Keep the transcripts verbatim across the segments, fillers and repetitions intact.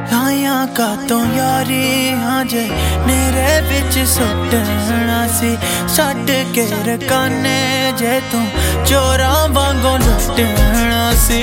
लाया का तो यारी हाँ जे मेरे बिच सुटना सी छड्ड के रकाने जे तू चोरा वांगों लुटना सी।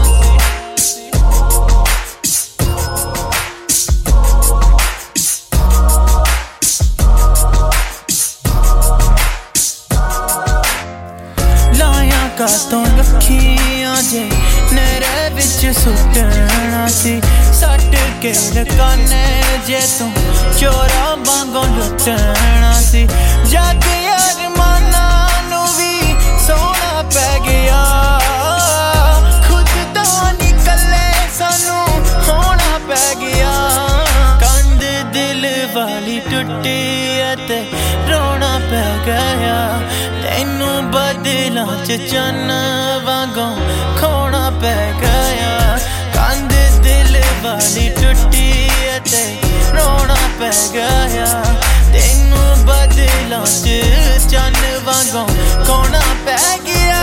लाया का तो लखियां जे मेरे बिच सुटना सी सट के रकाने जे तू चोरा वांगों लुटना सी। जग अरमाना नू भी सोना पै गया खुद तो निकले सानू होना पै गया। कंध दिल वाली टुटी ते रोना पै गया तैनू बदलां च चन्न वांगों खोना पै गया। कंध दिल वाली टुटी ते रोना पै गया तैनू बदलां च चन्न वांगों खोना पै गया।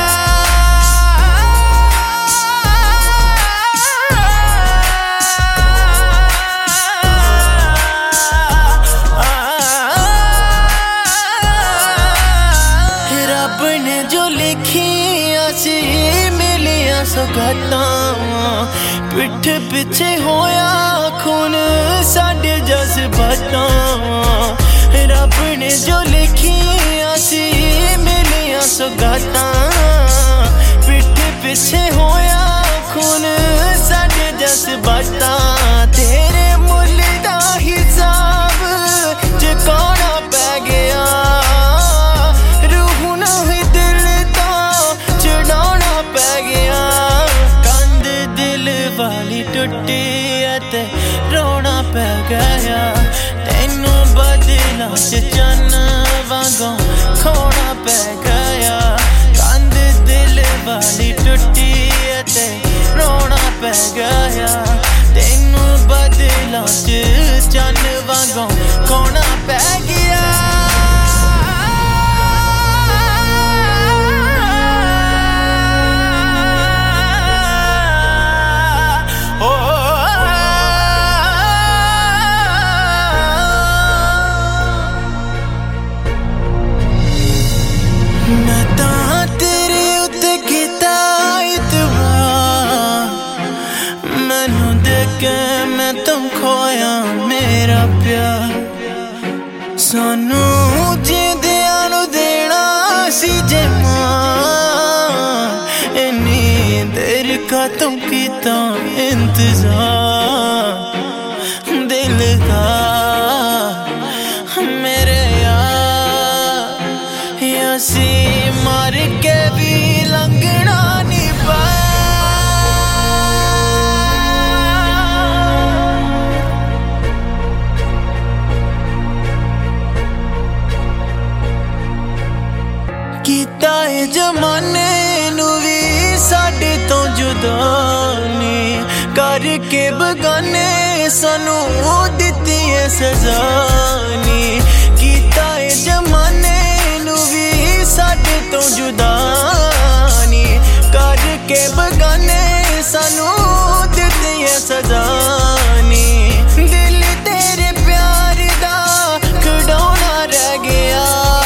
रब ने जो लिखियां सी मिलियां सौगातां पिठ पिछे होया खून साडे जज्बातां। रब ने जो लिखियां सी मिलियां सौगातां पिठ पिछे होया खून साडे जज्बातां। तेरे मुल्ल दा हिसाब चुकाना पै गया रूह नहीं दिल तो चढ़ाना पै गया। कंध दिल वाली टुटी ते रोना पै गया तैनू बदलां च चन्न वांगों खोना पै गया। कंध दिल वाली टुटी ते रोना पै गया तैनू बदलां च चन्न वांगों खोना पै गया। मैं तां तेरे उत्ते कीता इतबार मैनू देख के मैं तुम खोया मेरा प्यार। सानू जिंदियां नू देना सी जे मान इन्नी देर का तुम कीता इंतजार दिल का मेरे सी मार के भी लंघना नहीं कीता है जमाने नू भी साडे तो जुदा नी करके बगाने सानू दित्ती है सजा नी। कीता है जमाने साडे तो जुदा नी करके बगाने सानू दित्ती है सजा नी। दिल तेरे प्यार दा खड़ौना रह गया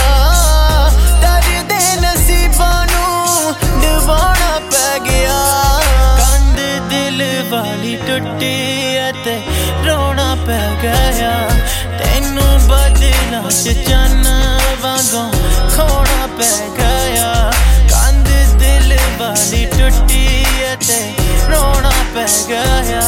दर्द नसीबां नू डुबाना पै गया। कंध दिल वाली टुटी ते रोना पै गया तैनू बदलां च चन्न वांगों खोना पै गया। कंध दिल वाली टुटी ते रोना पै गया